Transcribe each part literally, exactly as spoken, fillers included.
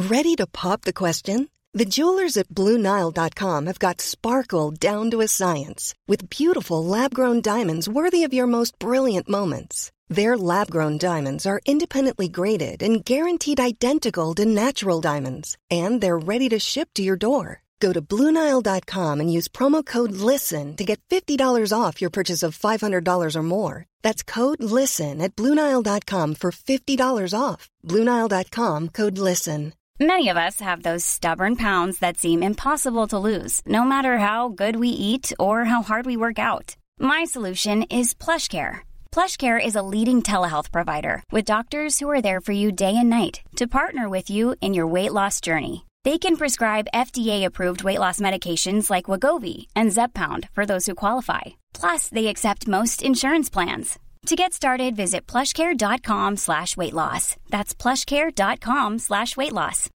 Ready to pop the question? The jewelers at Blue Nile dot com have got sparkle down to a science with beautiful lab-grown diamonds worthy of your most brilliant moments. Their lab-grown diamonds are independently graded and guaranteed identical to natural diamonds, and they're ready to ship to your door. Go to Blue Nile dot com and use promo code LISTEN to get fifty dollars off your purchase of five hundred dollars or more. That's code LISTEN at Blue Nile dot com for fifty dollars off. Blue Nile dot com, code LISTEN. Many of us have those stubborn pounds that seem impossible to lose, no matter how good we eat or how hard we work out. My solution is PlushCare. PlushCare is a leading telehealth provider with doctors who are there for you day and night to partner with you in your weight loss journey. They can prescribe F D A-approved weight loss medications like Wegovy and Zepbound for those who qualify. Plus, they accept most insurance plans. To get started, visit plushcare.com slash weight loss. That's plushcare.com slash weight loss.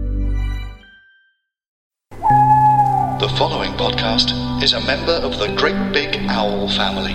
The following podcast is a member of the Great Big Owl family.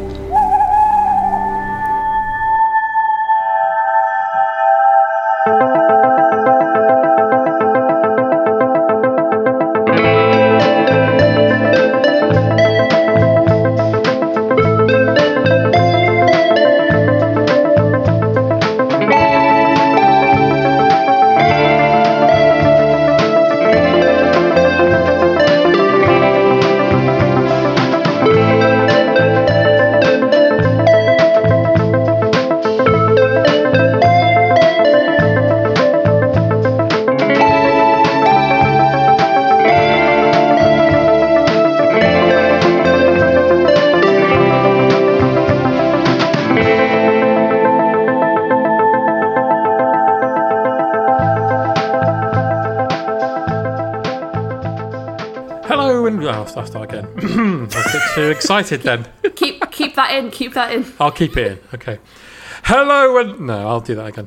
I'll start again. I was a bit too excited then. Keep keep that in, keep that in. I'll keep it in, okay. Hello and... No, I'll do that again.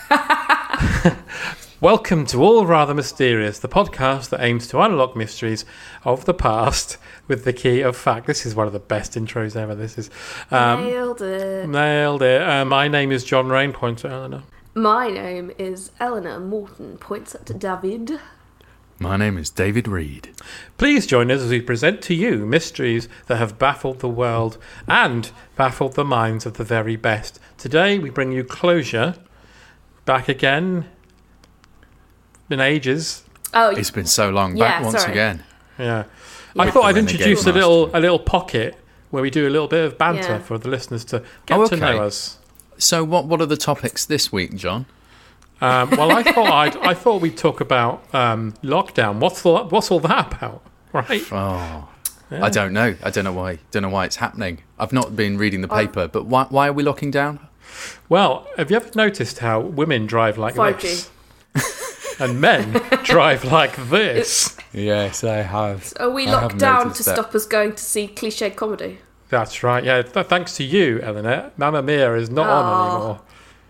Welcome to All Rather Mysterious, the podcast that aims to unlock mysteries of the past with the key of fact. This is one of the best intros ever, this is. Um, nailed it. Nailed it. Uh, my name is John Rain, points at Eleanor. My name is Eleanor Morton, points at David. My name is David Reed. Please join us as we present to you mysteries that have baffled the world and baffled the minds of the very best. Today we bring you closure. Back again. Been ages. Oh, it's been so long. Yeah, Back once sorry. again. Yeah. I thought I'd introduce a little a little pocket where we do a little bit of banter Yeah. for the listeners to get Oh, to okay. know us. So what what are the topics this week, John? Um, well, I thought I'd, I thought we'd talk about um, lockdown. What's the, what's all that about, right? Oh, Yeah. I don't know. I don't know why. Don't know why it's happening. I've not been reading the paper, but why why are we locking down? Well, have you ever noticed how women drive like five G. this and men drive like this? Yes, I have. Are we I locked have down to noticed that. stop us going to see cliche comedy? That's right. Yeah, th- thanks to you, Eleanor. Mamma Mia is not on Oh. anymore.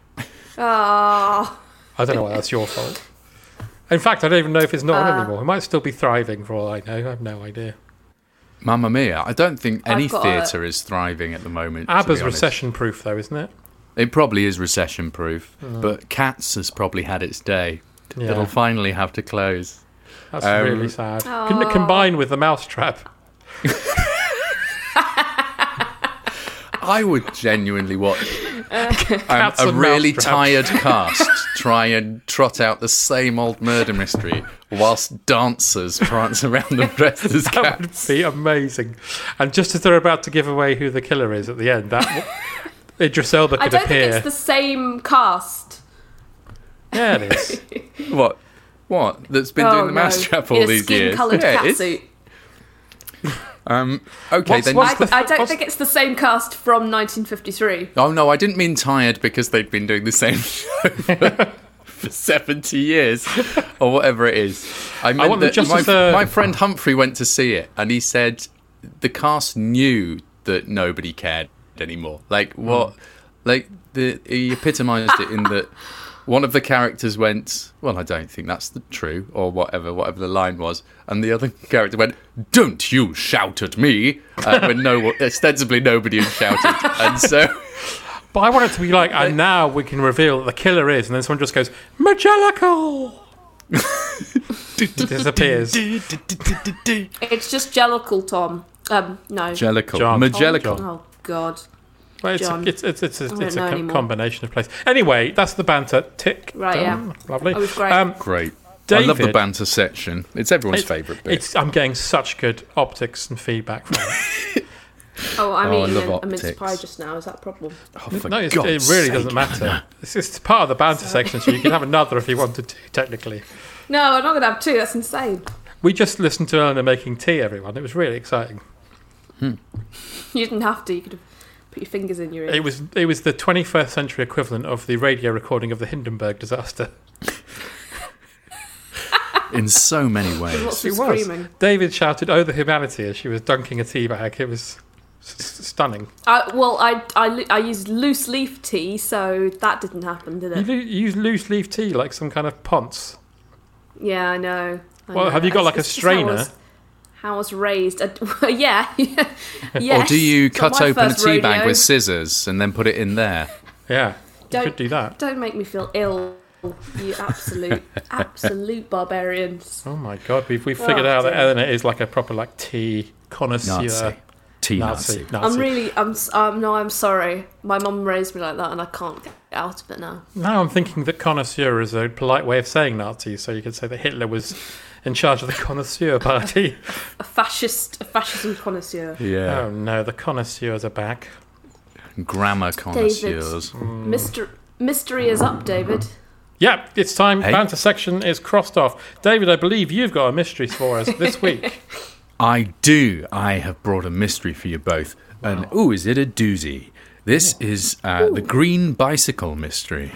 Ah, I don't know why that's your fault. In fact, I don't even know if it's not Uh. on anymore. It might still be thriving for all I know. I have no idea. Mamma Mia. I don't think any I've got theatre is thriving at the moment. to ABBA's be honest. recession-proof, though, isn't it? It probably is recession-proof, but Cats has probably had its day. Yeah. It'll finally have to close. That's Um, really sad. Couldn't it combine with the Mousetrap? I would genuinely watch um, Cats a and really Mousetrap. tired cast try and trot out the same old murder mystery whilst dancers prance around them dressed as That would cats. be amazing. And just as they're about to give away who the killer is at the end, that Idris Elba I could don't appear. think it's the same cast. Yeah, it is. What? What? That's been oh, doing the no. Mousetrap all In a these years? skin-coloured Yeah, it is. catsuit. Um, okay, What's- then. what's I, the- I don't what's- think it's the same cast from nineteen fifty-three. Oh no, I didn't mean tired because they'd been doing the same show for, for seventy years or whatever it is. I meant want them that just my, as a- my friend Humphrey went to see it and he said the cast knew that nobody cared anymore. Like what? Like the he epitomised it in that one of the characters went, well, I don't think that's the true, or whatever, whatever the line was, and the other character went, "Don't you shout at me!" Uh, when no, ostensibly nobody had shouted, and so. But I want it to be like, and now we can reveal that the killer is, and then someone just goes, Majelical! Disappears. It's just Jellicle, Tom. Um, no. Jellicle. John. Majellicle. Oh, God. Well, it's, John. it's, it's, it's, I it's, don't it's a know co- anymore. combination of places. Anyway, that's the banter. Tick. Right, done. yeah. Lovely. That was great. Um, Great. David, I love the banter section. It's everyone's it's- favourite bit. It's, I'm getting such good optics and feedback from it. Oh, I'm Oh, I eating love a, a mince optics. pie just now. Is that a problem? Oh, for No, it's, God's it really sake. doesn't matter. It's just part of the banter section, so you can have another if you wanted to, technically. No, I'm not going to have two. That's insane. We just listened to Eleanor making tea, everyone. It was really exciting. You didn't have to. You could have put your fingers in your ear. It was it was the twenty-first century equivalent of the radio recording of the Hindenburg disaster. In so many ways. Lots It of was. screaming. David shouted, "Oh, the humanity!" as she was dunking a tea bag. It was s- s- stunning. I, well, I, I, lo- I used loose leaf tea, so that didn't happen, did You, it? lo- you use loose leaf tea like some kind of ponce. Yeah, I know. I Well, know. have you got It's- like a it's just how I strainer? was- How I was raised. Uh, yeah. Yes. Or do you So cut my open a first tea bag rodeo- with scissors and then put it in there? Yeah, you Don't- could do that. Don't make me feel ill, you absolute, absolute barbarians. Oh my god, we've we've figured Oh, out that dear. Eleanor is like a proper like tea connoisseur. Nazi. Tea Nazi. Nazi. Nazi. I'm really, I'm, s- um, no, I'm sorry. My mum raised me like that, and I can't get out of it now. Now I'm thinking that connoisseur is a polite way of saying Nazi, so you could say that Hitler was in charge of the connoisseur party. A fascist, a fascism connoisseur. Yeah. Oh no, the connoisseurs are back. Grammar connoisseurs. Mystery, mystery is up, David. Yeah, it's time. Hey. Banter section is crossed off. David, I believe you've got a mystery for us this week. I do. I have brought a mystery for you both. And, ooh, is it a doozy? This is uh, the Green Bicycle Mystery.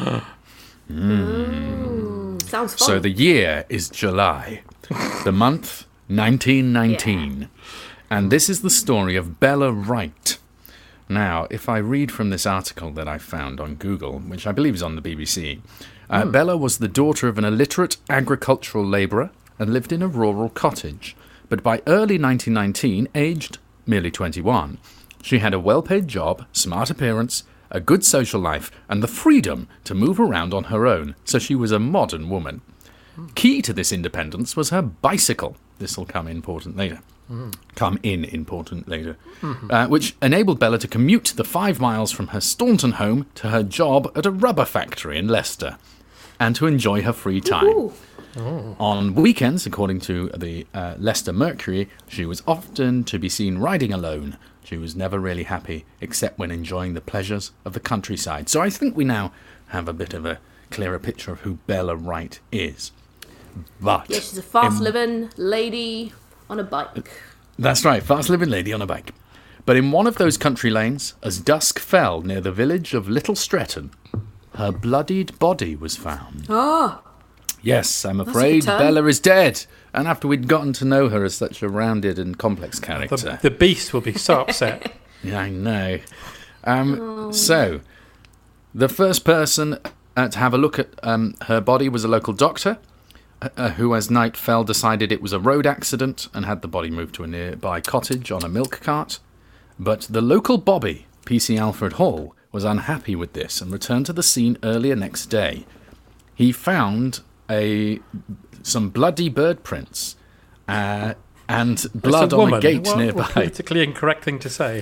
Sounds fun. So the year is July. The month, nineteen nineteen. And this is the story of Bella Wright. Now, if I read from this article that I found on Google, which I believe is on the B B C, uh, Bella was the daughter of an illiterate agricultural labourer and lived in a rural cottage. But by early nineteen nineteen, aged merely twenty-one, she had a well-paid job, smart appearance, a good social life, and the freedom to move around on her own, so she was a modern woman. Key to this independence was her bicycle. This will come important later. Come in important later. Uh, which enabled Bella to commute the five miles from her Staunton home to her job at a rubber factory in Leicester, and to enjoy her free time. Ooh. On weekends, according to the uh, Leicester Mercury, she was often to be seen riding alone. She was never really happy, except when enjoying the pleasures of the countryside. So I think we now have a bit of a clearer picture of who Bella Wright is. But Yeah, she's a fast in- living lady on a bike. That's right, fast-living lady on a bike. But in one of those country lanes, as dusk fell near the village of Little Stretton, her bloodied body was found. Oh, Yes, I'm a good afraid turn. Bella is dead. And after we'd gotten to know her as such a rounded and complex The, character. the beast will be so upset. Yeah, I know. Um, So, the first person uh, to have a look at um, her body was a local doctor, uh, who, as night fell, decided it was a road accident and had the body moved to a nearby cottage on a milk cart. But the local Bobby, P C Alfred Hall, was unhappy with this and returned to the scene earlier next day. He found a some bloody bird prints uh, and blood It's a on woman. a gate What- nearby. what politically incorrect thing to say.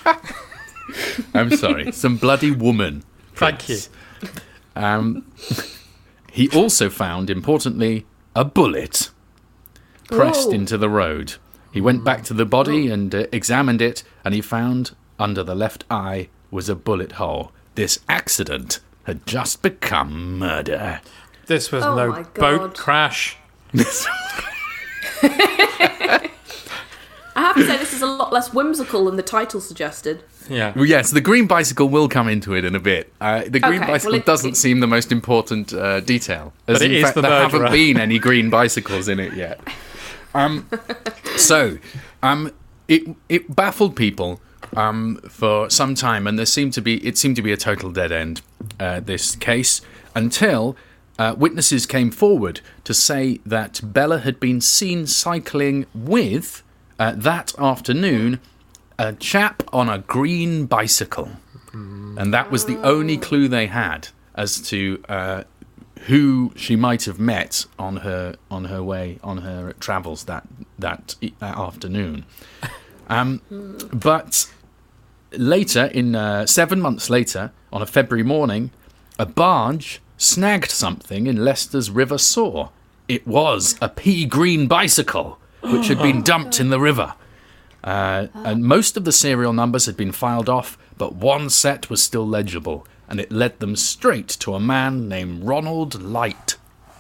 I'm sorry, some bloody woman. Thank you. prints. Um, he also found, importantly, a bullet pressed Whoa. into the road. He went back to the body and uh, examined it, and he found under the left eye was a bullet hole. This accident had just become murder. This was Oh no my boat God. crash. I have to say this is a lot less whimsical than the title suggested. Yeah. Well, yes, the green bicycle will come into it in a bit. Uh, the green Okay, bicycle well, it- doesn't it- seem the most important uh, detail. As But it in is fact, the there murderer. haven't been any green bicycles in it yet. Um, so, um, it it baffled people um, for some time, and there seemed to be it seemed to be a total dead end. Uh, this case until uh, witnesses came forward to say that Bella had been seen cycling with uh, that afternoon a chap on a green bicycle, and that was the only clue they had as to uh, who she might have met on her on her way on her travels that that, that afternoon. Um, but later, in uh, seven months later, on a February morning, a barge snagged something in Leicester's River Soar. It was a pea green bicycle, which had been dumped in the river. Uh, and most of the serial numbers had been filed off, but one set was still legible, and it led them straight to a man named Ronald Light.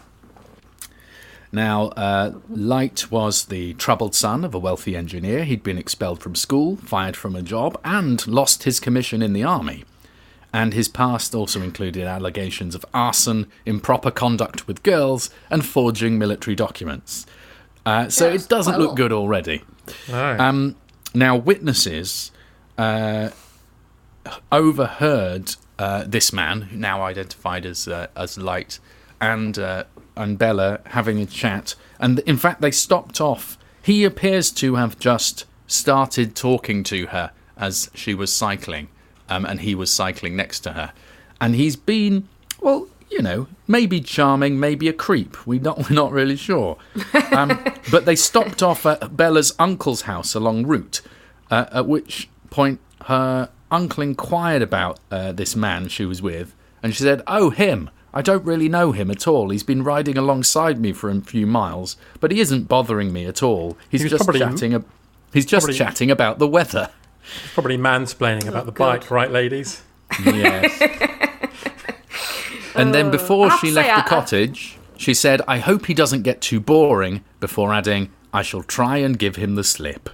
Now, uh, Light was the troubled son of a wealthy engineer. He'd been expelled from school, fired from a job, and lost his commission in the army. And his past also included allegations of arson, improper conduct with girls, and forging military documents. Uh, so Yes, it doesn't quite a look lot. good already. No. Um, now, witnesses uh, overheard uh, this man, now identified as uh, as Light, and uh, and Bella having a chat. And in fact, they stopped off. He appears to have just started talking to her as she was cycling, um, and he was cycling next to her. And he's been, well, you know, maybe charming, maybe a creep. We're not, we're not really sure. Um, but they stopped off at Bella's uncle's house along route, uh, at which point her uncle inquired about uh, this man she was with, and she said, "Oh, him. I don't really know him at all. He's been riding alongside me for a few miles, but he isn't bothering me at all. He's He was just probably- chatting. A- he's just probably- chatting about the weather." Probably mansplaining about the God. bike, right, ladies? Yes. And then before I have she to left say, the I- I- cottage, she said, "I hope he doesn't get too boring," before adding, "I shall try and give him the slip."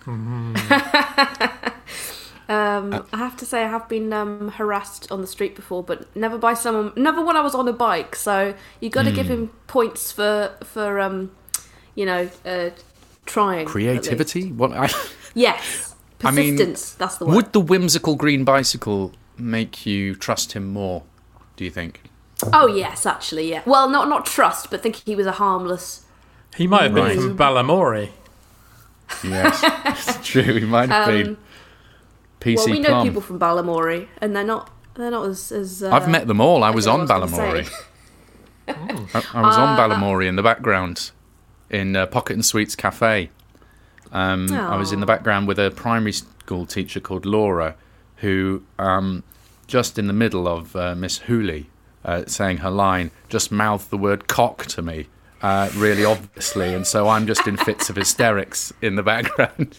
Um, I have to say I have been um, harassed on the street before, but never by someone, never when I was on a bike. So you got to give him points for for um, you know, uh, trying. at least. Creativity? What? I, Yes, I mean, persistence. that's the word. would the whimsical green bicycle make you trust him more, do you think? Oh yes, actually, yeah. Well, not not trust, but think he was a harmless. He might have been Right. from Balamori. Yes, it's true. He might have been. P C Um, Well, we know Plum. people from Balamori, and they're not they're not as as. Uh, I've met them all. I was don't on know what I was gonna Balamori. say. I, I was on Balamori in the background in uh, Pocket and Sweets Cafe. Um, I was in the Aw. background with a primary school teacher called Laura, who, um, just in the middle of uh, Miss Hooley uh, saying her line, just mouthed the word cock to me, uh, really obviously, and so I'm just in fits of hysterics in the background.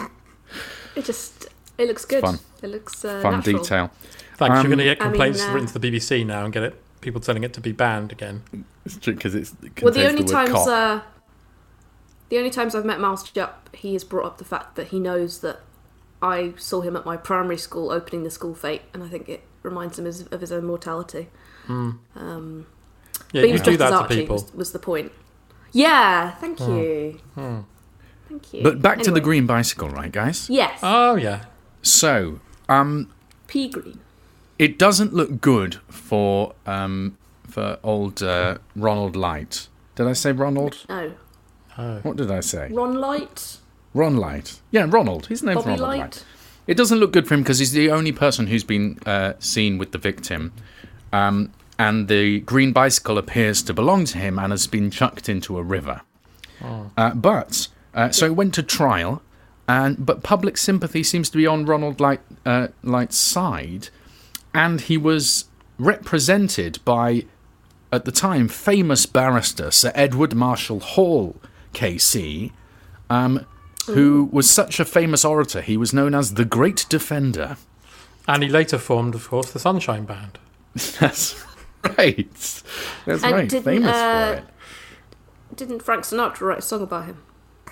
It just it looks good. fun. It looks uh, Fun natural. detail. Thanks. Um, You're going to get I mean, complaints uh, written to the B B C now and get it people telling it to be banned again. It's true because it's it Well, the contains only the word times cock. uh, the only times I've met Miles Jupp, he has brought up the fact that he knows that I saw him at my primary school opening the school fete, and I think it reminds him of, of his own mortality. Um, Yeah, but he you was do dressed as that to Archie, people. Was, was the point? Yeah, thank you. Thank you. But back to the Anyway. green bicycle, right, guys? Yes, Oh, yeah. So, um, pea green. it doesn't look good for um, for old uh, Ronald Light. Did I say Ronald? No, What did I say? Ron Light, Ron Light. Yeah, Ronald. His name's Bobby Ronald Light. Light. It doesn't look good for him because he's the only person who's been uh, seen with the victim. Um, and the green bicycle appears to belong to him and has been chucked into a river. Uh, but, uh, so it went to trial, and but public sympathy seems to be on Ronald Light, uh, Light's side, and he was represented by, at the time, famous barrister Sir Edward Marshall Hall, K C, um, who was such a famous orator, he was known as the Great Defender. And he later formed, of course, the Sunshine Band. That's right. That's And right. didn't, Famous uh, for it. Didn't Frank Sinatra write a song about him?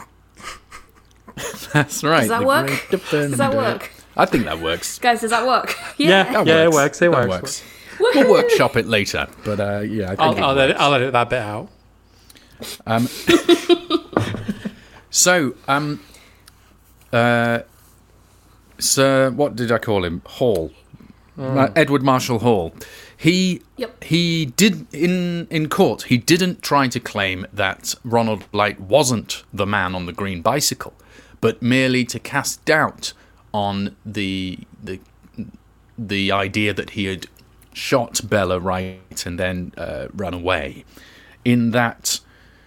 That's right. Does that the work? Great Does that Defender. work? I think that works. Guys, does that work? Yeah, That yeah, it works. works. It That works. works. We'll workshop it later, but uh, yeah, I think I'll, it I'll, works. edit, I'll edit that bit out. So, um, uh, Sir, what did I call him? Hall, uh, Edward Marshall Hall. He Yep. he did in in court. He didn't try to claim that Ronald Light wasn't the man on the green bicycle, but merely to cast doubt on the the the idea that he had shot Bella Wright and then uh, run away. In that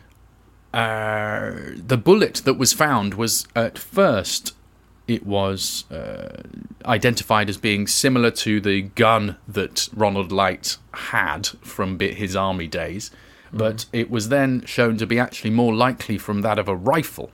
uh, the bullet that was found was at first it was uh, identified as being similar to the gun that Ronald Light had from his army days, mm. but it was then shown to be actually more likely from that of a rifle.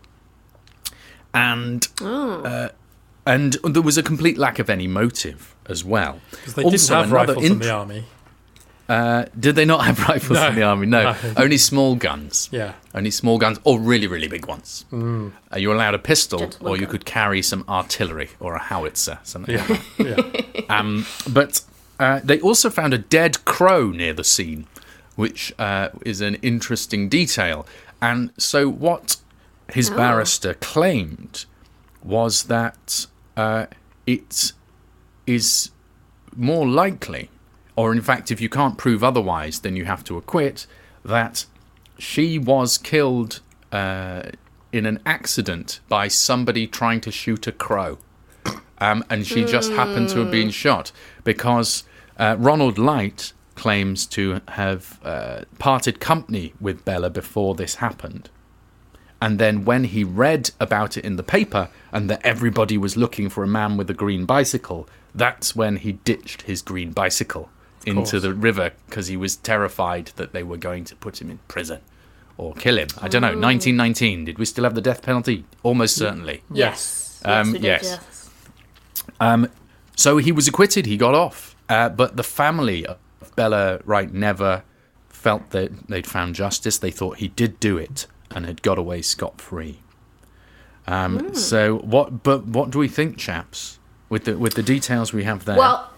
And oh. uh, and there was a complete lack of any motive as well. Because they also, didn't have rifles int- in the army. Uh, did they not have rifles No. in the army? No, No. only small guns. Yeah. Only small guns, or really, really big ones. Mm. Uh, you were allowed a pistol, Gentleman or you gun. could carry some artillery or a howitzer, something Yeah. like that. yeah. Um, but uh, they also found a dead crow near the scene, which uh, is an interesting detail. And so what his Oh. barrister claimed was that uh, it is more likely, or in fact, if you can't prove otherwise, then you have to acquit, that she was killed uh, in an accident by somebody trying to shoot a crow. Um, and she just happened to have been shot because uh, Ronald Light claims to have uh, parted company with Bella before this happened. And then when he read about it in the paper and that everybody was looking for a man with a green bicycle, that's when he ditched his green bicycle into course. the river because he was terrified that they were going to put him in prison or kill him. I don't know, nineteen nineteen, did we still have the death penalty? Almost certainly. Yes. Um, yes, we did, yes. yes. Um, so he was acquitted, he got off. Uh, but the family of Bella Wright never felt that they'd found justice. They thought he did do it and had got away scot-free. Um, Mm. So what? But what do we think, chaps, with the with the details we have there? Well,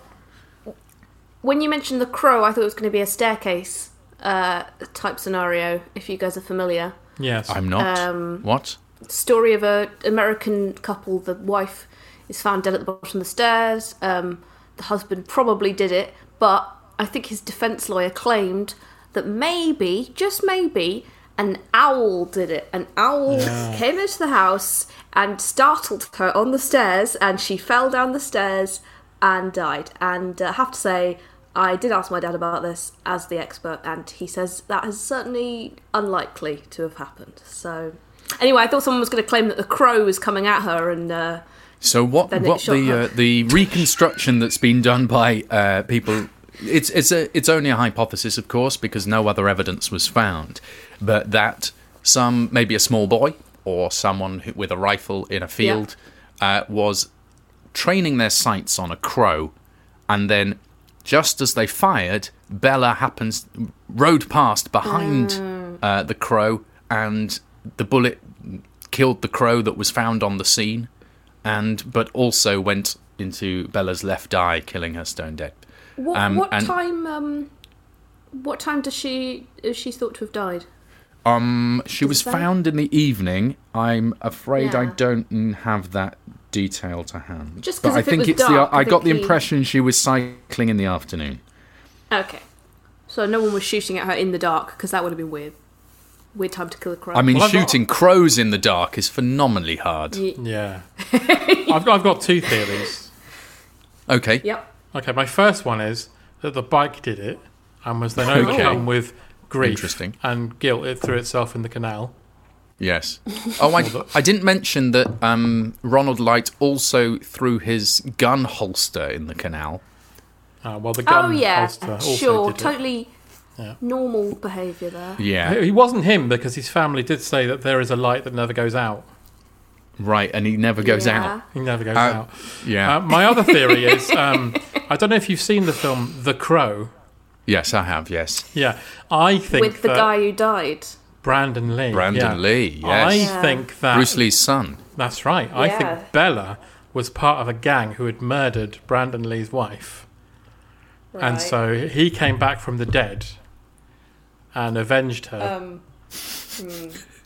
when you mentioned the crow, I thought it was going to be a staircase uh, type scenario, if you guys are familiar. Yes. I'm not. um, What? Story of a American couple. The wife is found dead at the bottom of the stairs. Um, the husband probably did it, but I think his defense lawyer claimed that maybe, just maybe, an owl did it. An owl Yeah. came into the house and startled her on the stairs, and she fell down the stairs and died. And uh, I have to say, I did ask my dad about this as the expert, and he says that is certainly unlikely to have happened. So, anyway, I thought someone was going to claim that the crow was coming at her, and uh, So what? Then it What shot the her. uh, the reconstruction that's been done by uh, people? It's it's a it's only a hypothesis, of course, because no other evidence was found. But that some maybe a small boy or someone who, with a rifle in a field uh, was training their sights on a crow, and then just as they fired, Bella happens rode past behind Mm. uh, the crow, and the bullet killed the crow that was found on the scene, and but also went into Bella's left eye, killing her stone dead. what, Um, what and- time? Um, what time does she is she thought to have died? Um, she Does was it say? found in the evening. I'm afraid I Yeah. don't have that detail to hand. Just but 'cause I if it think was it's dark, the. I I got think the he- impression she was cycling in the afternoon. Okay, so no one was shooting at her in the dark, because that would have been weird. Weird time to kill a crow. I mean, Well, I've got- shooting crows in the dark is phenomenally hard. Ye- Yeah. I've, got, I've got two theories. Okay. Yep. Okay, my first one is that the bike did it and was then Okay. overcome with grief Interesting. and guilt. It threw itself in the canal. Yes. Oh, I, I didn't mention that um, Ronald Light also threw his gun holster in the canal. Uh, well, the gun Oh yeah, holster also sure, did it. totally Yeah. normal behaviour there. Yeah. He wasn't him because his family did say that there is a light that never goes out. Right, and he never goes Yeah. out. He never goes Uh, out. Yeah. Uh, my other theory is, um, I don't know if you've seen the film The Crow. Yes, I have, yes. Yeah, I think With the that guy who died. Brandon Lee. Brandon yeah. Lee, I yes. Yeah. think that Bruce Lee's son. That's right. I Yeah. think Bella was part of a gang who had murdered Brandon Lee's wife. And Right. so he came back from the dead and avenged her. Um, hmm.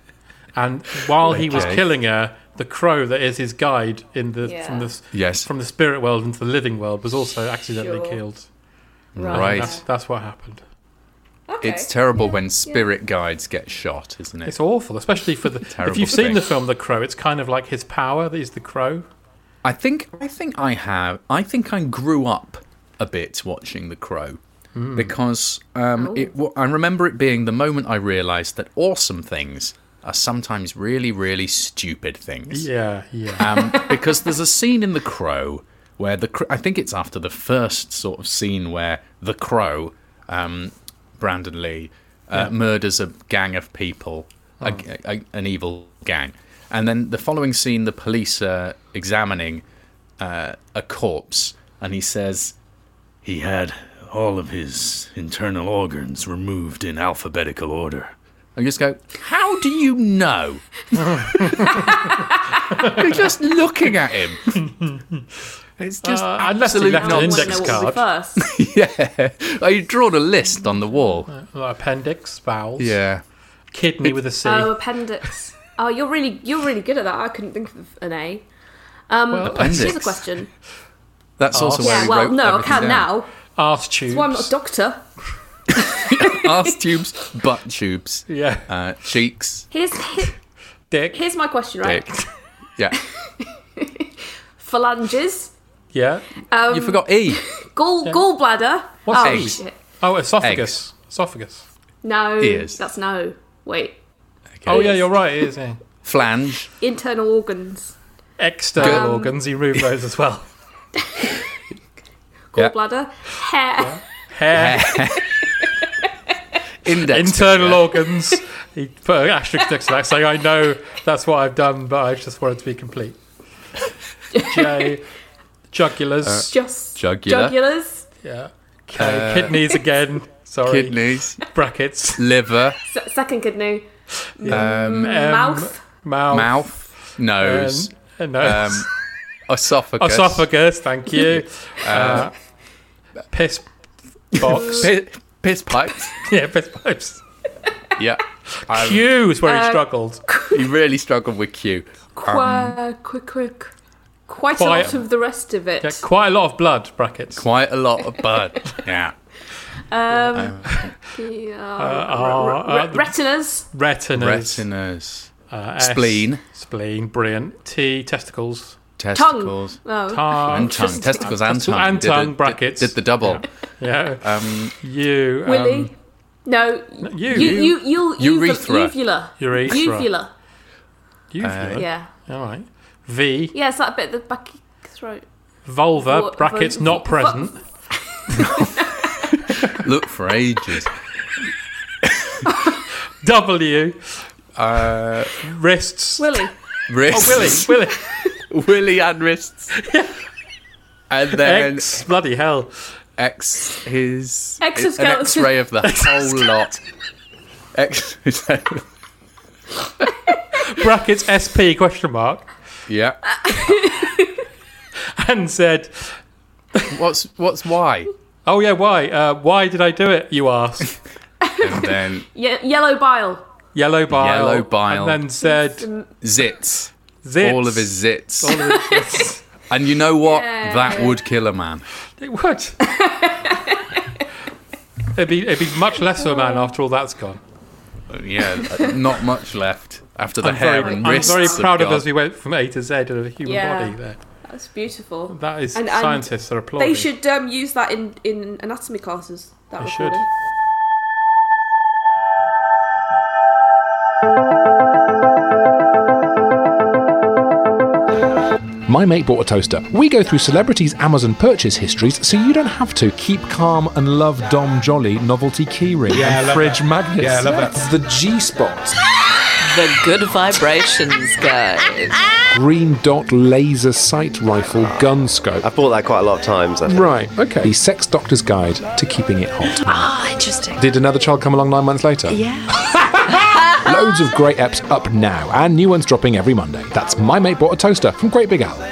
And while he was Okay. killing her, the crow that is his guide in the Yeah. from the Yes. from the spirit world into the living world was also accidentally Sure. killed. Right. Right. That's that's what happened. Okay. It's terrible Yeah, when yeah. spirit guides get shot, isn't it? It's awful, especially for the. if Terrible you've seen thing. the film The Crow, it's kind of like his power that is the crow. I think I think I have. I think I grew up a bit watching The Crow. mm. because um, oh. it, well, I remember it being the moment I realised that awesome things are sometimes really, really stupid things. Yeah, yeah. Um, because there's a scene in The Crow where the I think it's after the first sort of scene where the Crow, um, Brandon Lee, uh, yeah. murders a gang of people, oh. a, a, an evil gang, and then the following scene, the police are examining uh, a corpse, and he says he had all of his internal organs removed in alphabetical order. I just go, how do you know? You're just looking at him. It's just uh, absolutely left an index card. Yeah, oh, you've drawn a list on the wall. Uh, appendix, bowels. Yeah, kidney with a C. Oh, appendix. Oh, you're really you're really good at that. I couldn't think of an A. Um, well, appendix. Here's a question. That's also Arse. where yeah. he Well, wrote no, I everything can down. now. Arse tubes. That's why I'm not a doctor. Arse tubes, butt tubes, yeah, uh, cheeks, Here's here, dick. here's my question, right? dick. Yeah. Phalanges. Yeah. Um, You forgot E. Gall gallbladder. What's oh, eggs? shit. Oh, esophagus. Esophagus. No, Ears. that's no. Wait. Okay. Oh yeah, you're right. It is. Yeah. Flange. Internal organs. External Um, organs. He removed those as well. Yeah. Gallbladder. Hair. Hair. Index. Internal finger. organs. He put an asterisk next to that, saying, "I know that's what I've done, but I just wanted to be complete." J. Jugulars. Uh, Just Jugular. jugulars. yeah. K. Kidneys again. Sorry. Kidneys. Brackets. Liver. S- second kidney. Um, M, Mouth. Mouth. mouth. Nose. Um, nose. Um, esophagus. Esophagus. Thank you. Uh, piss box. Piss, piss pipes. Yeah, piss pipes. Yeah. Um, Q is where he Uh, struggled. He really struggled with Q. Qua, quick, quick. Quite a Quite- lot of the rest of it. Yeah, quite a lot of blood. Brackets. Quite a lot of blood. Yeah. Um, yeah, uh, re- re- uh, retinas. Retinas. Retinas. Uh, S, Spleen. Spleen. Brilliant. T. Testicles. Testicles. Oh. Tongue. And tongue. Testicles and tongue. And Did tongue. the- brackets. Did, did the double. Yeah. Um, You. Willy. Um, no. you. You, you, you, Urethra. Uvula. Urethra. Uvula. Uvula. Yeah. All right. V. Yeah, it's that bit at the back of your throat. Vulva. Vo- brackets. vo- Not vo- present. look for ages. W. Uh, Wrists. Willy. wrists. Oh, Willy. Willy. Willy and wrists. And then X. Bloody hell. X his Exoskeleton. an X-ray of the whole lot. X. Brackets. S P. Question mark. Yeah. And said, What's what's why? "Oh yeah, why? Uh, why did I do it? You ask." And then Ye- yellow bile. Yellow bile. Yellow bile. And then said, zits. "Zits." All of his zits. All of his zits. And you know what? Yeah. That would kill a man. It would. it'd be it'd be much less of a man after all that's gone. Yeah, not much left after the I'm hair very, and I'm wrists. very have proud of gone. us. We went from A to Z of a human Yeah. body there. That's beautiful. That is And- and scientists are applauding. They should um, use that in, in anatomy classes. That They recording. should. My Mate Bought a Toaster. We go through celebrities' Amazon purchase histories so you don't have to. Keep calm and love Dom Jolly novelty keyring Yeah, I and love fridge that. magnets. Yeah, I love that. The G-Spot. The Good Vibrations Guide. Green Dot Laser Sight Rifle Gun Scope. I've bought that quite a lot of times, I think. Right, okay. The Sex Doctor's Guide to Keeping It Hot. Ah, interesting. Did another child come along nine months later? Yeah. Loads of great eps up now, and new ones dropping every Monday. That's My Mate Bought a Toaster from Great Big Al.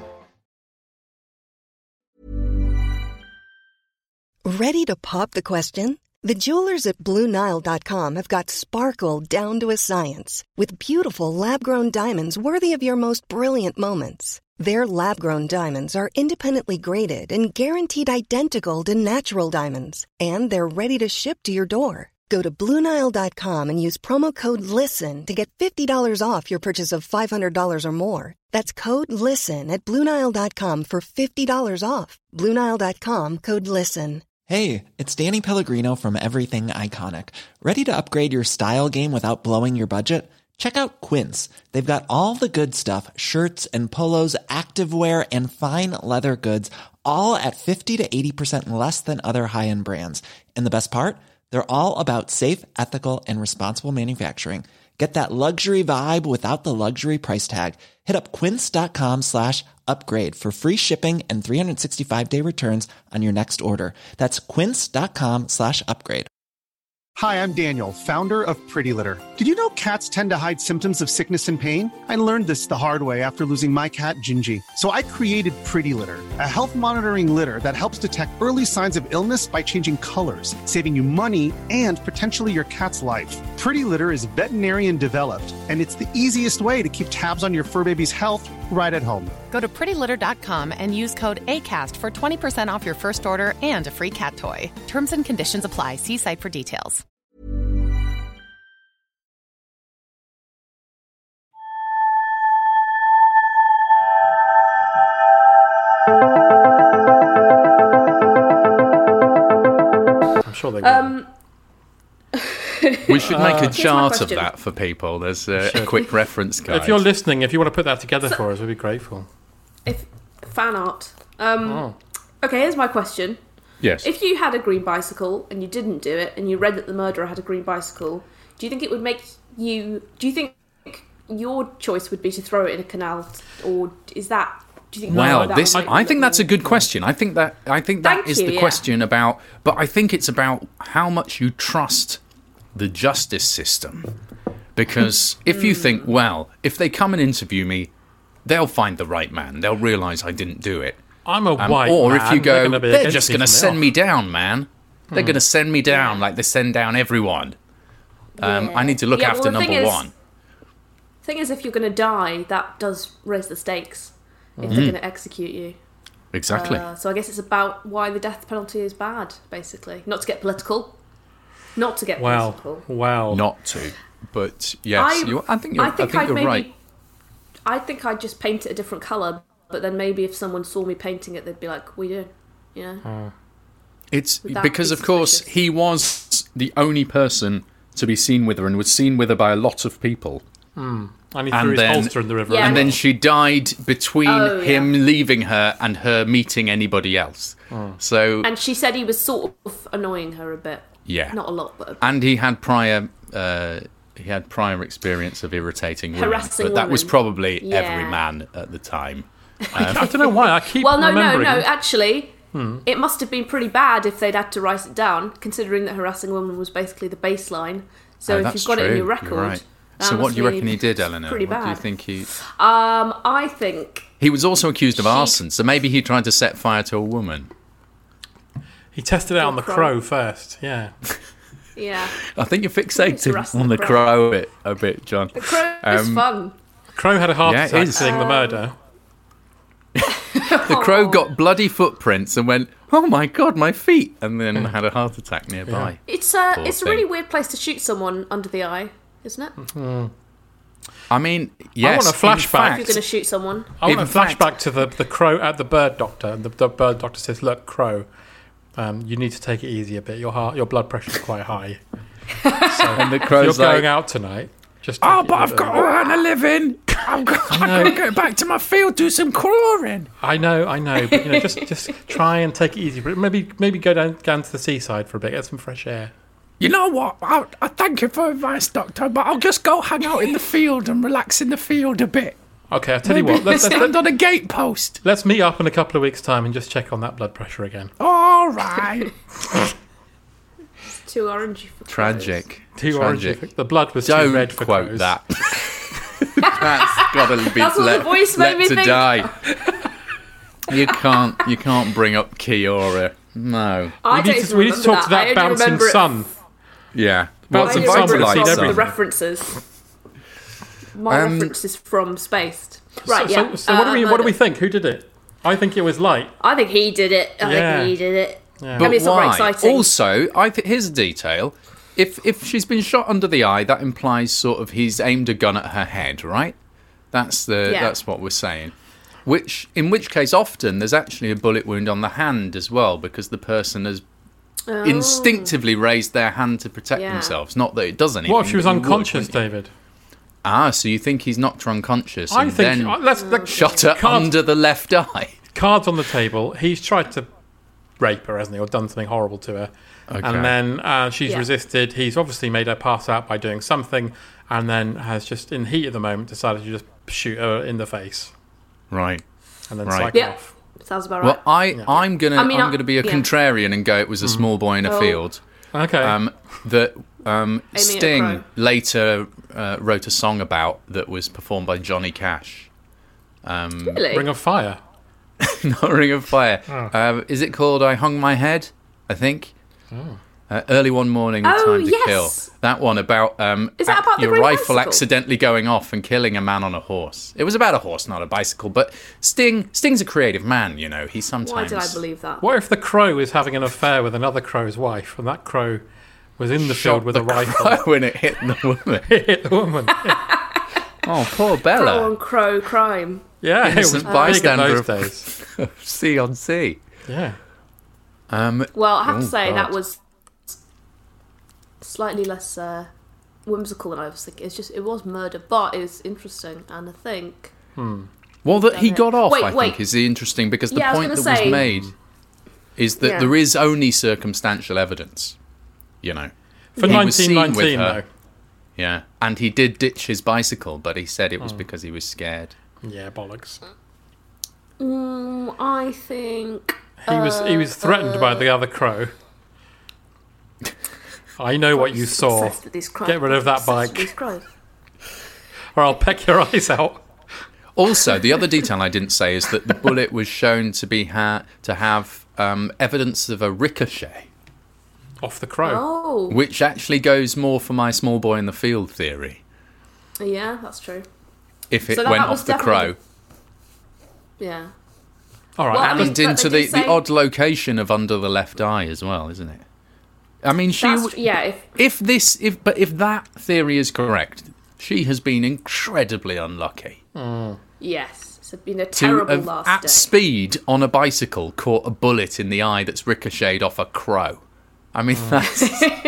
Ready to pop the question? The jewelers at Blue Nile dot com have got sparkle down to a science with beautiful lab-grown diamonds worthy of your most brilliant moments. Their lab-grown diamonds are independently graded and guaranteed identical to natural diamonds, and they're ready to ship to your door. Go to Blue Nile dot com and use promo code LISTEN to get fifty dollars off your purchase of five hundred dollars or more. That's code LISTEN at Blue Nile dot com for fifty dollars off. Blue Nile dot com, code LISTEN. Hey, it's Danny Pellegrino from Everything Iconic. Ready to upgrade your style game without blowing your budget? Check out Quince. They've got all the good stuff, shirts and polos, activewear, and fine leather goods, all at fifty to eighty percent less than other high-end brands. And the best part? They're all about safe, ethical, and responsible manufacturing. Get that luxury vibe without the luxury price tag. Hit up quince.com slash upgrade for free shipping and three sixty-five day returns on your next order. That's quince.com slash upgrade. Hi, I'm Daniel, founder of Pretty Litter. Did you know cats tend to hide symptoms of sickness and pain? I learned this the hard way after losing my cat, Gingy. So I created Pretty Litter, a health monitoring litter that helps detect early signs of illness by changing colors, saving you money and potentially your cat's life. Pretty Litter is veterinarian developed, and it's the easiest way to keep tabs on your fur baby's health right at home. Go to pretty litter dot com and use code ACAST for twenty percent off your first order and a free cat toy. Terms and conditions apply. See site for details. I'm sure they will. Um, We should make Uh, a chart of that for people. There's a, a quick reference guide. If you're listening, if you want to put that together for us, we'd be grateful. if fan art. Um, Oh. Okay, here's my question. Yes. If you had a green bicycle and you didn't do it, and you read that the murderer had a green bicycle, do you think it would make you? Do you think your choice would be to throw it in a canal, or is that? Do you think? Well, that this would make I you think look that's a more- good question. I think that I think that Thank is you, the yeah. question about. But I think it's about how much you trust the justice system. Because if you think, well, if they come and interview me, they'll find the right man. They'll realise I didn't do it. I'm a Um, white or man. if you they're go, gonna be they're against just me going to from the send off. me down, man. They're Hmm. going to send me down like they send down everyone. Um, I need to look Yeah, well, after the thing number is- one. Thing is, if you're going to die, that does raise the stakes. If Mm. they're going to execute you. Exactly. Uh, so I guess it's about why the death penalty is bad, basically. Not to get political. Not to get Wow. political. Wow. Not to. But yes, I, you, I think you're, I think I think I'd you're maybe, right. I think I'd just paint it a different colour, but then maybe if someone saw me painting it, they'd be like, "We do," you know. It's Would that because, be of course, suspicious? he was the only person to be seen with her and was seen with her by a lot of people. And he And threw his then- holster in the river. Yeah. And then she died between Oh, yeah. him leaving her and her meeting anybody else. So, And she said he was sort of annoying her a bit. yeah. Not a lot, but a bit. And he had prior uh, he had prior experience of irritating women. Harassing but that was women. probably Yeah. every man at the time. I don't know why. I keep Well, no, no, remembering. no. Actually, it must have been pretty bad if they'd had to write it down, considering that harassing a woman was basically the baseline. So Oh, if that's you've got it in true. your You're record, right. that So what must do you be reckon he did, Eleanor? Pretty What bad. do you think he... Um, I think He was also accused of She- arson, so maybe he tried to set fire to a woman. He tested it out on the Crow. crow first. Yeah. yeah, I think you're It's fixated harassing on the the crow. crow a bit, a bit, John. the crow is Um, fun. Crow had a heart Yeah, it attack is. seeing the murder. The crow got bloody footprints and went, "Oh my god, my feet!" and then had a heart attack nearby. It's uh, Poor it's a thing. really weird place to shoot someone under the eye, isn't it? I mean, yes. want a in flashback. If fact- you're going to shoot someone, I want In a fact- flashback to the, the crow at the bird doctor. And the, the bird doctor says, "Look, Crow, um, you need to take it easy a bit. Your heart, your blood pressure is quite high. and the If you're crow's going like, out tonight. Just "Oh, take it but a I've bit- got to earn a living. I've got, I've got to go back to my field, do some crawling." I know, I know, but you know, just just try and take it easy. But maybe maybe go down down to the seaside for a bit, get some fresh air. You know what? I, I thank you for advice, Doctor, but I'll just go hang out in the field and relax in the field a bit. Okay, I'll tell you Maybe what. Let's, let's, stand on a gatepost. let's meet up in a couple of weeks' time and just check on that blood pressure again. All right. it's too orangey for crows. Tragic. Too Tragic. orange. The blood was too Don't red for quote crows. that. That's got to be That's what let, the voice let made me to think. die. You can't. You can't bring up Kiora. No. I We need don't to- we need to remember talk to that I only bouncing remember it- sun. Yeah. Well, I What's some only a sun remember would have it seen from vitalized the everything. references. My Um, reference is from Spaced. Right, so, yeah. So, so what do uh, we what do we murder. think? Who did it? I think it was Light. I think he did it. I Yeah. think he did it. Yeah. I But mean, it's not very why? exciting. Also, I think here's a detail. If if she's been shot under the eye, that implies sort of he's aimed a gun at her head, right? That's the Yeah. that's what we're saying. Which in which case often there's actually a bullet wound on the hand as well because the person has Oh. instinctively raised their hand to protect Yeah. themselves. Not that it does anything. What if she was but you would, unconscious, wouldn't you? David? Ah, so you think he's knocked her unconscious I and think then uh, let's, let's shot her cards, under the left eye? cards on the table. He's tried to rape her, hasn't he, or done something horrible to her, Okay. and then uh, she's Yeah. resisted. He's obviously made her pass out by doing something, and then has just, in the heat of the moment, decided to just shoot her in the face Right. and then Right. cycle Yeah. off. Sounds about right. Well, I, I'm gonna I mean, I'm I- gonna be a yeah. contrarian and go. It was a small boy in a Oh. field. Okay. Um, that um, at a Sting crow. later uh, wrote a song about that was performed by Johnny Cash. Um, really? Ring of Fire. not Ring of Fire. Oh. Um, is it called "I Hung My Head"? I think. Oh. Uh, early one morning, with Oh, time to yes. kill. That one about um, Is that about the your green rifle bicycle? accidentally going off and killing a man on a horse. It was about a horse, not a bicycle. But Sting, Sting's a creative man, you know. He sometimes. Why did I believe that? What if the crow is having an affair with another crow's wife, and that crow was in the shot field with the a rifle? crow when it hit the woman? It hit the woman. Oh, poor Crow Bella. on crow crime. Yeah, it was Innocent big in bystander those of- days. C on C. Yeah. Um, Well, I have to Oh, say God. that was slightly less uh, whimsical than I was thinking. It's just it was murder, but it's interesting, and I think well, that he Damn it. got off, Wait, I wait. think, is interesting because the Yeah, I was point that gonna was say- made is that Yeah. there is only circumstantial evidence, you know. For He was seen nineteen with nineteen, her. though. Yeah, and he did ditch his bicycle, but he said it Hmm. was because he was scared. Yeah, bollocks. mm, I think He was he was threatened by uh, the other crow. I know what you saw. obsessed with these crows. Get rid of that Obsessed with bike, these crows. or I'll peck your eyes out. Also, the other detail I didn't say is that the bullet was shown to be ha- to have um, evidence of a ricochet, Off the crow. Oh, which actually goes more for my small boy in the field theory. yeah, that's true. If it So that- went that was off the crow. definitely- Yeah. All right. Well, I And mean, into but they the, did say- the odd location of under the left eye as well, isn't it? I mean, she. That's, w- yeah, if If this, if but if that theory is correct, she has been incredibly unlucky yes, it's been a to terrible have, last at day. speed on a bicycle, caught a bullet in the eye that's ricocheted off a crow. I mean, that's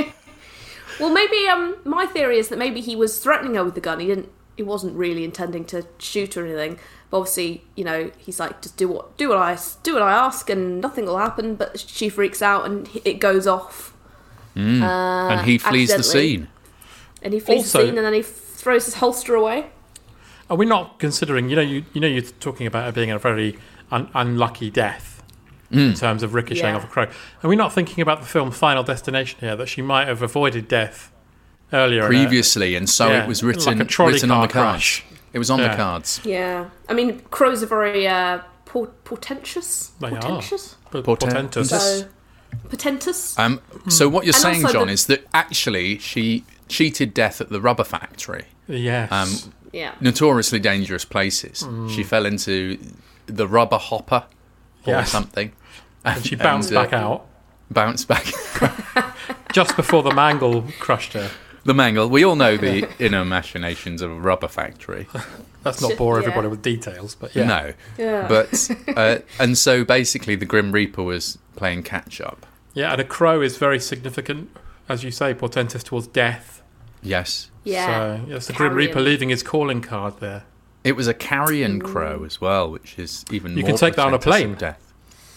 Well, maybe um, my theory is that maybe he was threatening her with the gun. He didn't. He wasn't really intending to shoot or anything. But obviously, you know, he's like, just do what do what I do what I ask, and nothing will happen. But she freaks out, and it goes off. Mm. Uh, and he flees the accidentally. scene. And he flees Also- the scene, and then he throws his holster away. Are we not considering? You know, you you know, you're talking about it being a very un- unlucky death in terms of ricocheting Yeah. off a crow. Are we not thinking about the film Final Destination here? That she might have avoided death earlier in her- Previously, and so Yeah, it was like written a trolley written on the car cards. crash. It was on the Yeah. cards. Yeah, I mean, crows are very uh, por- portentous. They are. portentous. P- Portentous. portentous. So portentous. Um, so what you're And saying, also John, the- is that actually she cheated death at the rubber factory. Yes. Um, yeah. notoriously dangerous places. She fell into the rubber hopper or Yes. something. and she bounced and, uh, back out Bounced back. just before the mangle crushed her. The mangle. We all know the inner machinations of a rubber factory. Let's not Shit, bore yeah. everybody with details, but yeah. No. Yeah. But, uh, and so basically the Grim Reaper was playing catch up. Yeah, and a crow is very significant, as you say, portentous towards death. Yes. Yeah. So it's the Grim Carrion. Reaper leaving his calling card there. It was a carrion crow as well, which is even You more can take that on a portentous of plane. Death.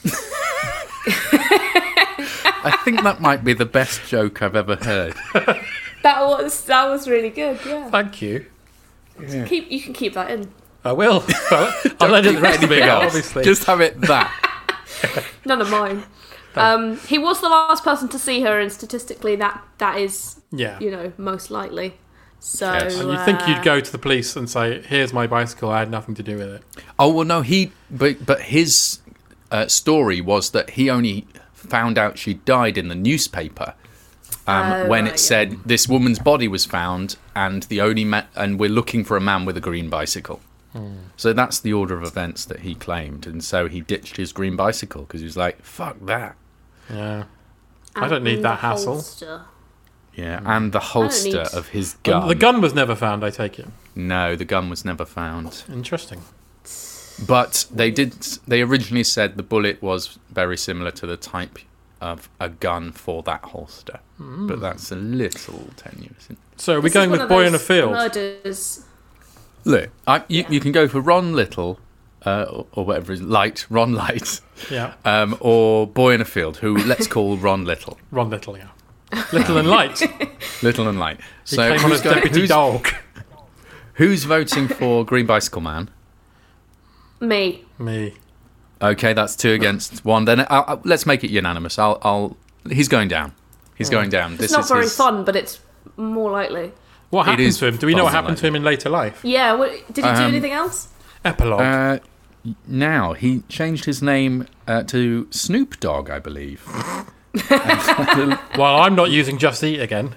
I think that might be the best joke I've ever heard. That was that was really good. Yeah. Thank you. Keep you can keep that in. I will. Well, I'll edit the rest of it out, obviously. Just have it that. None of mine. Um, he was the last person to see her, and statistically, that that is, Yeah. you know, most likely. So Yes. And you'd think uh, you'd go to the police and say, "Here's my bicycle. I had nothing to do with it." Oh well, no, he but but his uh, story was that he only found out she died in the newspaper um, Oh, when right, it said this woman's body was found, and the only ma- and we're looking for a man with a green bicycle. So that's the order of events that he claimed, and so he ditched his green bicycle because he was like, "Fuck that." Yeah. I and don't need in that the hassle. holster. Yeah, and the holster need- of his And gun. the gun was never found, I take it. No, the gun was never found. Interesting. But they did. They originally said the bullet was very similar to the type of a gun for that holster. Mm. But that's a little tenuous. So are we This going is one with of Boy in a those Field? Murders. Look, I, you, you can go for Ron Little, uh, or, or whatever is Light, Ron Light, Yeah. um, or Boy in a Field, who let's call Ron Little. Ron Little, yeah. Little and Light. Little and Light. He So came on who's, as going, deputy who's, dog. who's voting for Green Bicycle Man? Me. Me. Okay, that's two against one. Then I'll, I'll, let's make it unanimous. I'll, I'll. He's going down. He's going down. It's This not is very his, fun, but it's more likely. What It happened is to him? Do we know what fun, happened to him in later life? Yeah, what, did he do Um, anything else? Epilogue. Uh, now he changed his name uh, to Snoop Dogg, I believe. Well, I'm not using Just Eat again.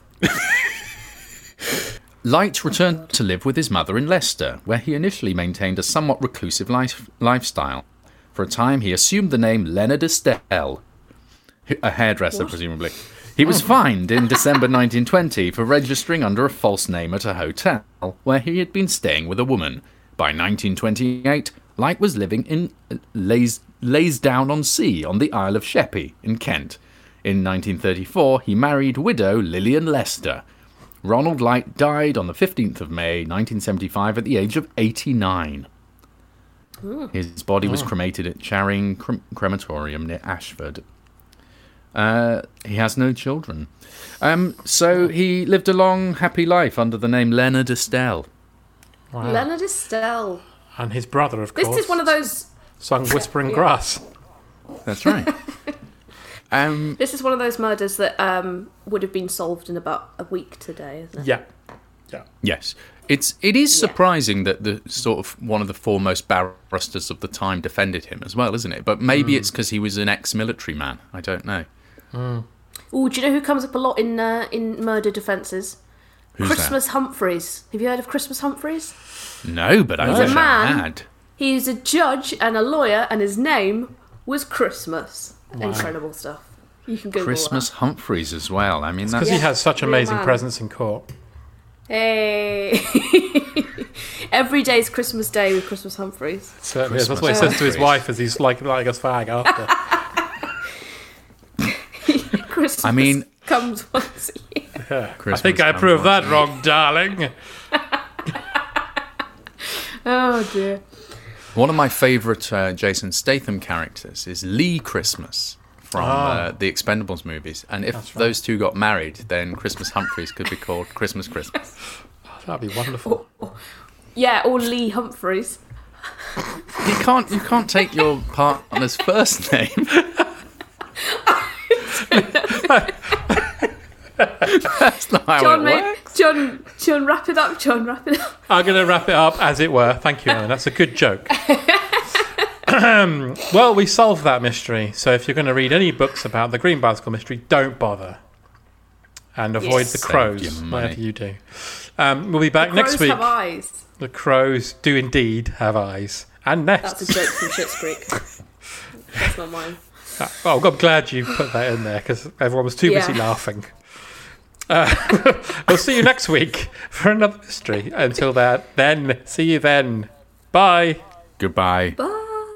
Light returned to live with his mother in Leicester, where he initially maintained a somewhat reclusive life, lifestyle. For a time, he assumed the name Leonard Estelle, a hairdresser, What? presumably. He was fined in December nineteen twenty for registering under a false name at a hotel where he had been staying with a woman. By nineteen twenty-eight, Light was living in Lays, Laysdown-on-Sea on the Isle of Sheppey in Kent. In nineteen thirty-four, he married widow Lillian Lester. Ronald Light died on the fifteenth of May nineteen seventy-five at the age of eighty-nine. His body was Oh. cremated at Charing Crem- Crematorium near Ashford. Uh, he has no children. Um, so he lived a long, happy life under the name Leonard Estelle. Wow. Leonard Estelle. And his brother, of This course. is one of those. Sung Whispering Yeah. Grass. That's right. um, This is one of those murders that um, would have been solved in about a week today, isn't it? Yeah. Yeah. yes. It's, it is surprising that the sort of one of the foremost barristers of the time defended him as well, isn't it? But maybe Mm. it's because he was an ex-military man. I don't know. Mm. Oh, do you know who comes up a lot in uh, in murder defences? Who's Christmas Humphreys. Have you heard of Christmas Humphreys? No, but I He's wish a I man. had. He's a judge and a lawyer, and his name was Christmas. Wow. Incredible stuff. You can Google Christmas Humphreys as well. I mean, that's Because he has such real amazing man. presence in court. that. Hey. Every day's Christmas Day with Christmas Humphreys. Certainly is. That's Christmas what he says to his Humphreys. wife as he's like, like a fag after. Christmas I mean- comes once a year. Yeah. I Christmas think I comes proved once that a wrong, darling. Oh dear. One of my favourite uh, Jason Statham characters is Lee Christmas from Ah. uh, the Expendables movies. And if That's right. those two got married, then Christmas Humphreys could be called Christmas Christmas. That'd be wonderful. Yeah, or Lee Humphreys. You can't, you can't take your partner's first name. That's not how John, it mate, works. John, John, wrap it up. John, wrap it up. I'm going to wrap it up, as it were. Thank you, Ellen. That's a good joke. Well, we solved that mystery. So if you're going to read any books about the Green Bicycle mystery, don't bother. And avoid Yes. the Save crows, your money. whatever you do. Um, we'll be back Crows next week. have eyes. The crows do indeed have eyes. And nests. That's a joke from Schitt's Creek. That's not mine. Uh, Oh, I'm glad you put that in there because everyone was too busy Yeah. laughing. Uh, we'll see you next week for another mystery. Until that, then, see you then. Bye. Goodbye. Bye.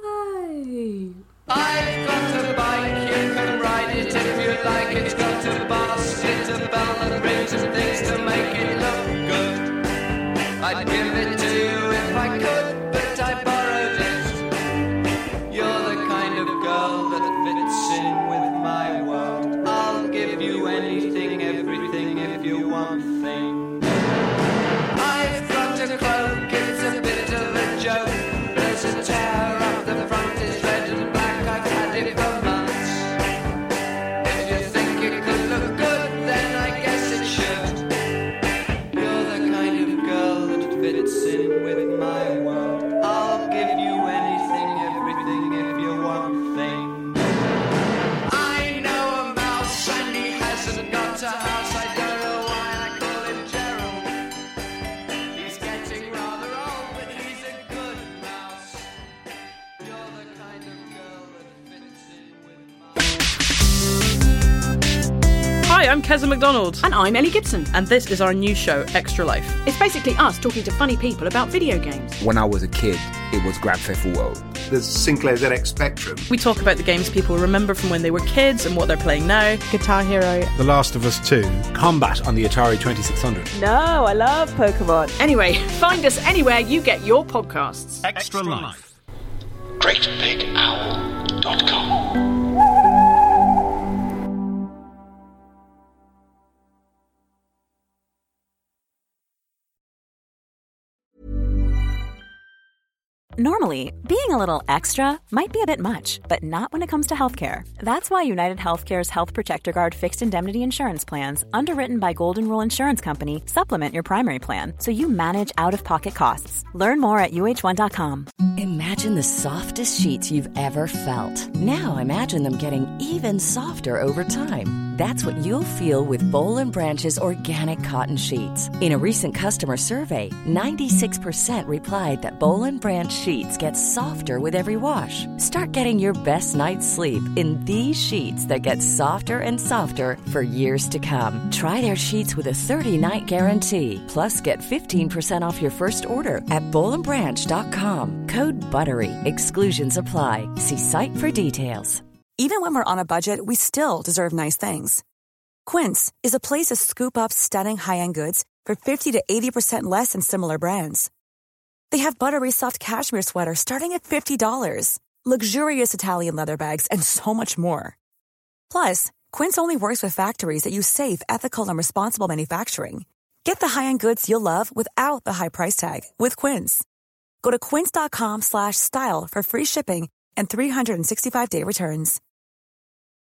I've got a bike, you can ride it if you like. It's got a basket, a bell and rings and things to make it look good. I'd give it to you if I could, but I borrowed it. You're the kind of girl that fits in with my world. I'll give you anything, everything, if you want things. I've got a cloak, it's a bit of a joke. There's a tear up the front, it's red and black, I've had it for months. If you think it could look good, then I guess it should. You're the kind of girl that fits in with my world. I'm Keza McDonald. And I'm Ellie Gibson. And this is our new show, Extra Life. It's basically us talking to funny people about video games. When I was a kid, it was Grand Theft Auto. There's Sinclair Z X Spectrum. We talk about the games people remember from when they were kids and what they're playing now. Guitar Hero. The Last of Us two. Combat on the Atari twenty-six hundred. No, I love Pokemon. Anyway, find us anywhere you get your podcasts. Extra Life. great big owl dot com. Normally, being a little extra might be a bit much, but not when it comes to healthcare. That's why United Healthcare's Health Protector Guard fixed indemnity insurance plans, underwritten by Golden Rule Insurance Company, supplement your primary plan so you manage out-of-pocket costs. Learn more at U H one dot com. Imagine the softest sheets you've ever felt. Now imagine them getting even softer over time. That's what you'll feel with Boll and Branch's organic cotton sheets. In a recent customer survey, ninety-six percent replied that Boll and Branch sheets get softer with every wash. Start getting your best night's sleep in these sheets that get softer and softer for years to come. Try their sheets with a thirty-night guarantee. Plus, get fifteen percent off your first order at boll and branch dot com. Code BUTTERY. Exclusions apply. See site for details. Even when we're on a budget, we still deserve nice things. Quince is a place to scoop up stunning high-end goods for fifty to eighty percent less than similar brands. They have buttery soft cashmere sweaters starting at fifty dollars, luxurious Italian leather bags, and so much more. Plus, Quince only works with factories that use safe, ethical, and responsible manufacturing. Get the high-end goods you'll love without the high price tag with Quince. Go to quince dot com slash style for free shipping and three sixty-five day returns.